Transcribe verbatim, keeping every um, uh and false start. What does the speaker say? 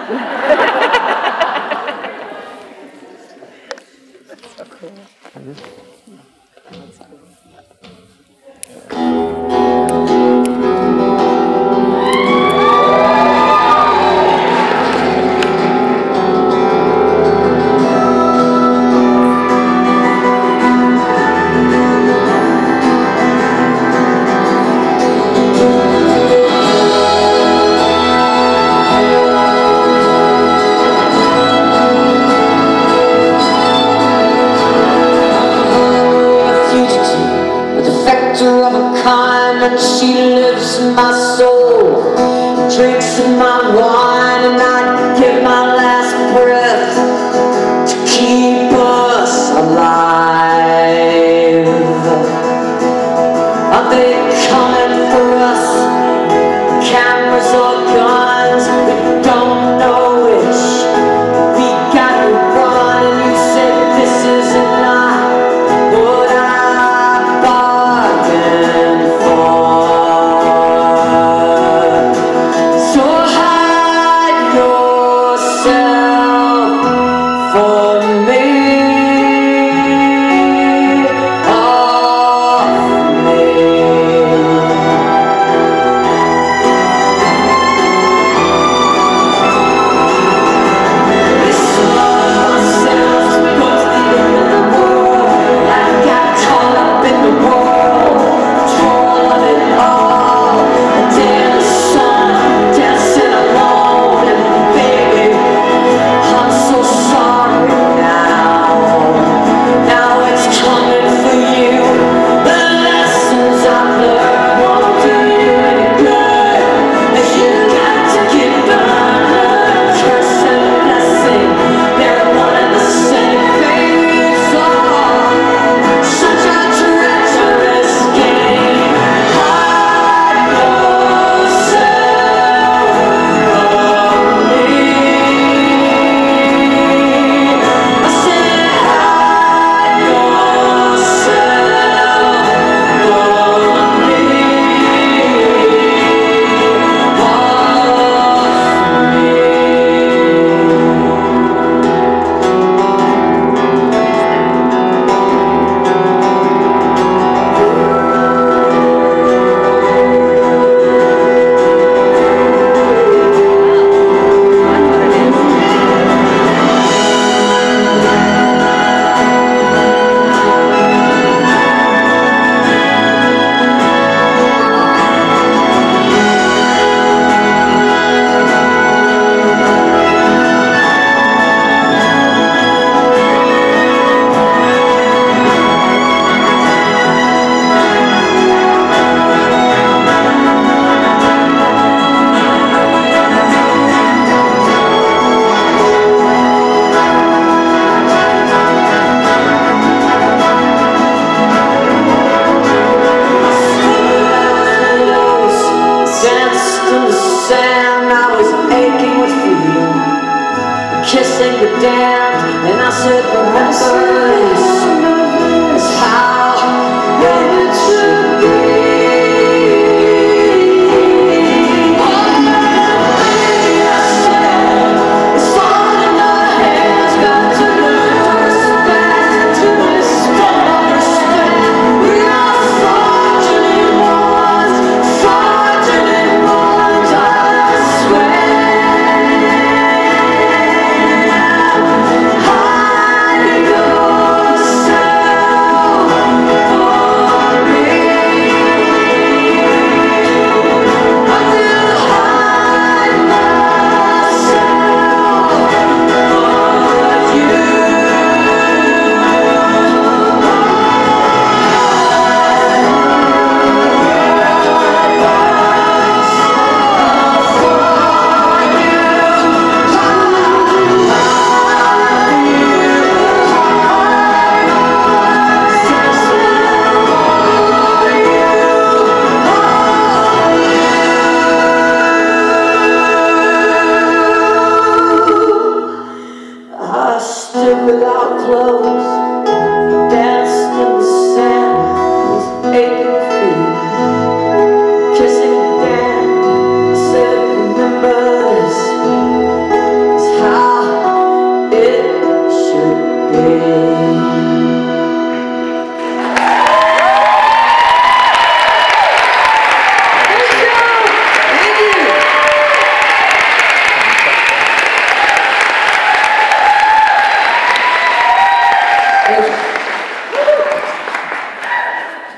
So cool. That's cool. And she lives in my soul, drinks in my wine, and I'd give my last breath to keep us alive. Are they coming for us? Cameras or guns? We don't know which. We gotta run, and you said this isn't not what I bargained for. So hide yourself from me, off me. This love sounds towards the end of the world. I got caught up in the whirl of it all. Until the sun dancing alone, and baby, I'm so sorry now. Now it's coming for you. The lessons I've learned won't do you any good. You got to get burned. Curse and blessing, they're one and the same things. Oh, such a treacherous game. Hide yourself from me. I said hide yourself from me. Danced in the sand, I was aching with freedom, kissing the damned, and I said, remember this is how it should be. Oh, baby, I said, it's all in our hands, got to learn to respect, to understand. We are fortunate ones, fortunate ones, I swear. Hide yourself from me. I will hide myself from you. I stood without clothes